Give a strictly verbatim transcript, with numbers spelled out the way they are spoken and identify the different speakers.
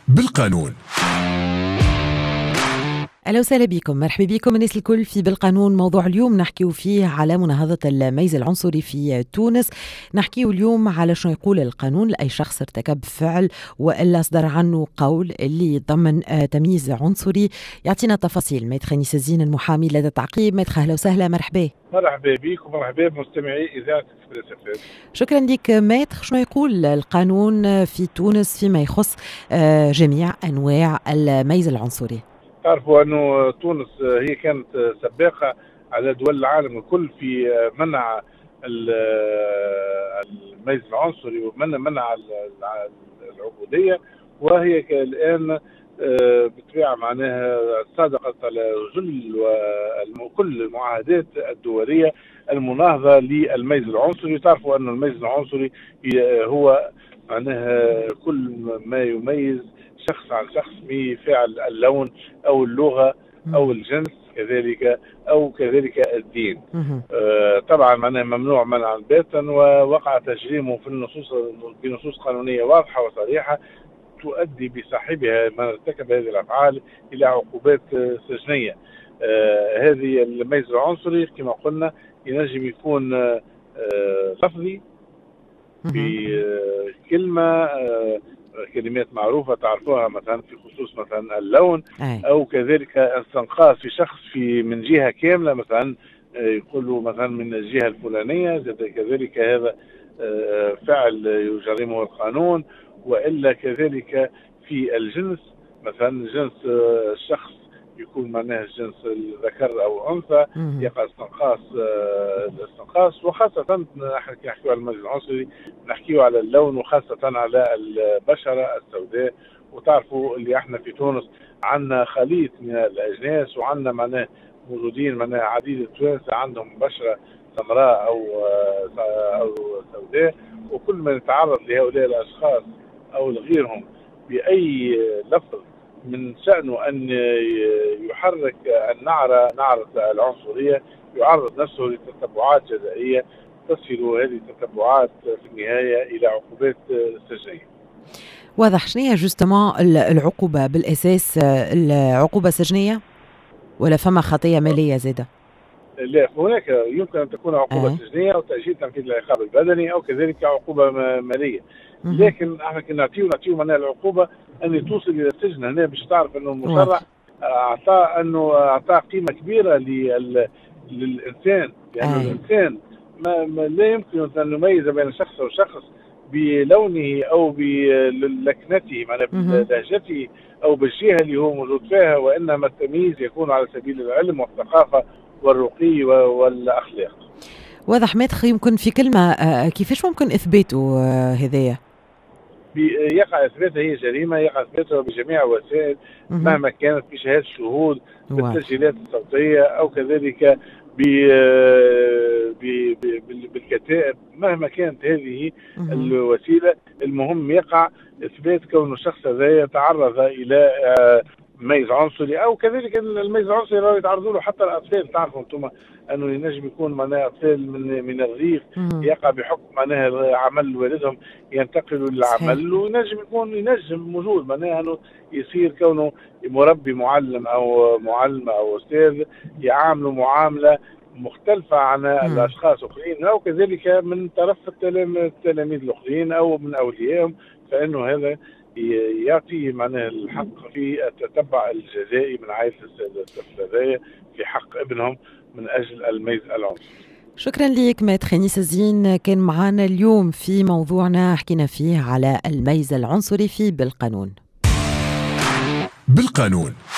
Speaker 1: بالقانون.
Speaker 2: أهلا وسهلا بكم، مرحبا بكم الناس الكل في بالقانون. موضوع اليوم نحكيو فيه على مناهضة الميز العنصري في تونس. نحكيو اليوم على شنو يقول القانون لأي شخص ارتكب فعل وإلا صدر عنه قول اللي يضمن تمييز عنصري. يعطينا تفاصيل ميتر انيس الزين المحامي لدى التعقيب. ميتر أهلا وسهلا، مرحبا.
Speaker 3: مرحبا بك ومرحبا بمستمعي إذاعة إكسبريس اف ام.
Speaker 2: شكرا لك ميتر. شنو يقول القانون في تونس فيما يخص جميع أنواع الميز العنصري؟
Speaker 3: تعرفوا أنه تونس هي كانت سباقة على دول العالم الكل في منع الميز العنصري ومنع منع العبودية، وهي الآن بطبيعة معناها صادقت على جل وكل المعاهدات الدولية المناهضة للميز العنصري. تعرفوا أن الميز العنصري هو معناها كل ما يميز شخص عن شخص بفعل اللون أو اللغة أو الجنس كذلك أو كذلك الدين. آه طبعا معناها ممنوع منعا باتا، ووقع تجريمه في النصوص بنصوص قانونية واضحة وصريحة تؤدي بصاحبها من ارتكب هذه الأفعال إلى عقوبات سجنية. آه هذه الميز العنصري كما قلنا ينجم يكون آه لفظي بكلمة آه كلمات معروفة تعرفوها مثلا في خصوص مثلا اللون، أو كذلك استنقاص في شخص في من جهة كاملة، مثلا يقولوا مثلا من الجهة الفلانية، كذلك هذا فعل يجرمه القانون. وإلا كذلك في الجنس، مثلا جنس الشخص يكون معناه جنس الذكر أو أنثى يقع استنقاص الاستنقاص. وخاصة نحكي على الميز العنصري نحكيه على اللون وخاصة على البشرة السوداء. وتعرفوا اللي احنا في تونس عندنا خليط من الأجناس، وعندنا معناه موجودين معناه عديد التوانسة عندهم بشرة سمراء أو أو سوداء. وكل من يتعرض لهؤلاء الأشخاص أو لغيرهم بأي لفظ من شأنه أن يحرك النعرة نعرة العنصرية يعرض نفسه لتتبعات جزائية تصل هذه التتبعات في النهاية إلى عقوبات سجنية.
Speaker 2: واضح. شنو هي جوستمون العقوبة بالأساس؟ العقوبة سجنية ولا فما خطية مالية زادة؟
Speaker 3: لا، هناك يمكن أن تكون عقوبة أه. سجنية أو تأجيل تنفيذ العقاب البدني أو كذلك عقوبة مالية. لكن احنا كنا نعطيو نعطيو معناها العقوبة أن توصل إلى السجن. هنا باش تعرف أنه المشرع أعطى أنه أعطى قيمة كبيرة لل... للإنسان، لأن يعني الإنسان ما... ما لا يمكن أن نميز بين شخص وشخص بلونه أو بلكنته معناها بلهجته أو بالجهة اللي هو موجود فيها، وإنما التمييز يكون على سبيل العلم والثقافة والرقي والأخلاق.
Speaker 2: واضح. مدخل يمكن في كلمة كيفاش ممكن إثباته هذايا؟
Speaker 3: يقع إثباتها هي جريمة يقع إثباتها بجميع الوسائل مهما كانت، بشهادة شهود بالتسجيلات الصوتية أو كذلك بالكتائب، مهما كانت هذه الوسيلة. المهم يقع إثبات كون الشخص هذا يتعرض إلى ميز عنصري، او كذلك الميز العنصري راهو يتعرضوا له حتى الاطفال. تعرفوا انتم انه ينجم يكون معناها اطفال من من الريف يقع بحكم معناها عمل والدهم ينتقلوا للعمل، وينجم يكون ينجم موجود معناها انه يصير كونه مربي معلم او معلمه او استاذ يعاملوا معامله مختلفة عن الاشخاص الاخرين، او كذلك من طرف التلاميذ الاخرين او من اوليائهم، فانه هذا يعطي معناه الحق في التتبع الجزائي من عائلة الطفل هذايا في حق ابنهم من أجل الميز العنصري.
Speaker 2: شكرا لك ميتر انيس الزين، كان معنا اليوم في موضوعنا حكينا فيه على الميز العنصري في بالقانون.
Speaker 1: بالقانون.